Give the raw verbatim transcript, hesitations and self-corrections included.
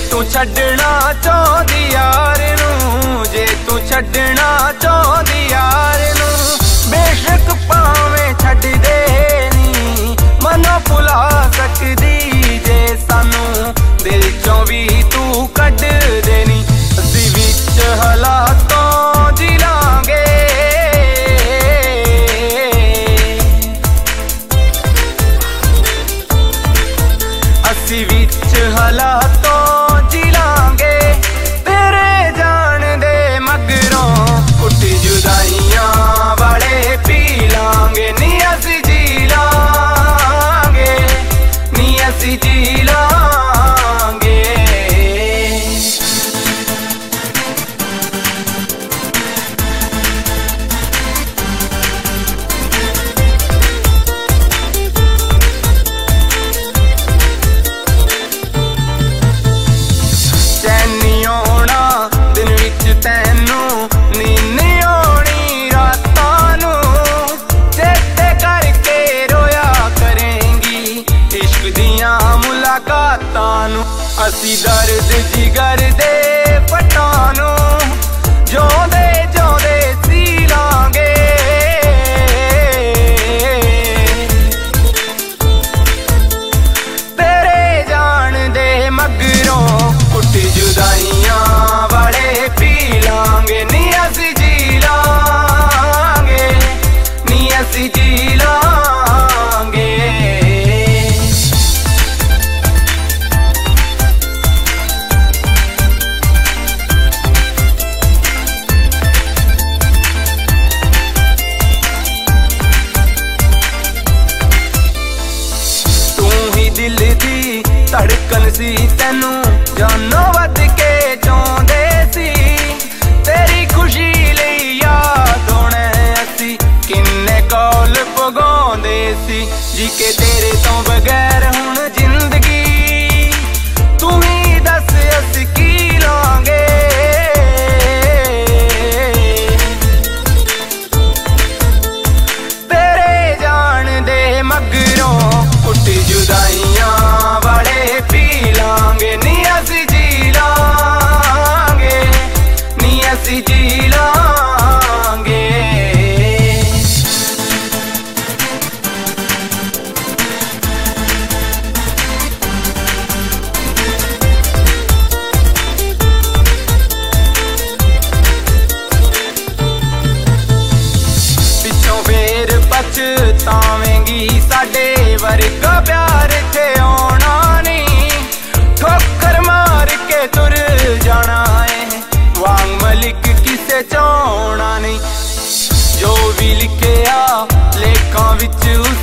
तू छड्डना चाहदी यार नूं, जे तू छड्डना चाहदी यार नूं, बेशक भावें छड्ड दे नी मनो भुला सकदी जे सानू दिल चों भी तू कढ देनी। असीं विच हालातों जी लांगे, असीं विच हालातों जी लांगे, तेरे जान दे मगरों कुट जुदाइयां वाले पी लांगे। नी असीं जी लांगे, नी असीं जी लांगे। असी दर्द जिगर दे पट्टां नूं जोंदे जोंदे सी लांगे, तेरे जान दे मगरों कुट जुदाइयां वाले पी लांगे। नी असी जी लांगे, नी असी जी लांगे। दिल दी धड़कन सी तैनू जानो वध के चाहुंदे सी, तेरी खुशी लई याद होणे असी किन्ने कौल पगाउंदे सी। जी के तेरे तो बगैर हुण जिंदगी तू ही दस असी की लांगे, तेरे जान दे मगरों कुट जुदाइयां वाले पी लांगे। नी असी जी लांगे, नी असी जी लांगे। पिछों फेर पछतावेंगी साडे वर्गा प्यार थे आना नहीं, ठोकर मार के तुर जाना है वांग मलिक किसे चाहना नहीं। जो भी लिखिया लेखां विच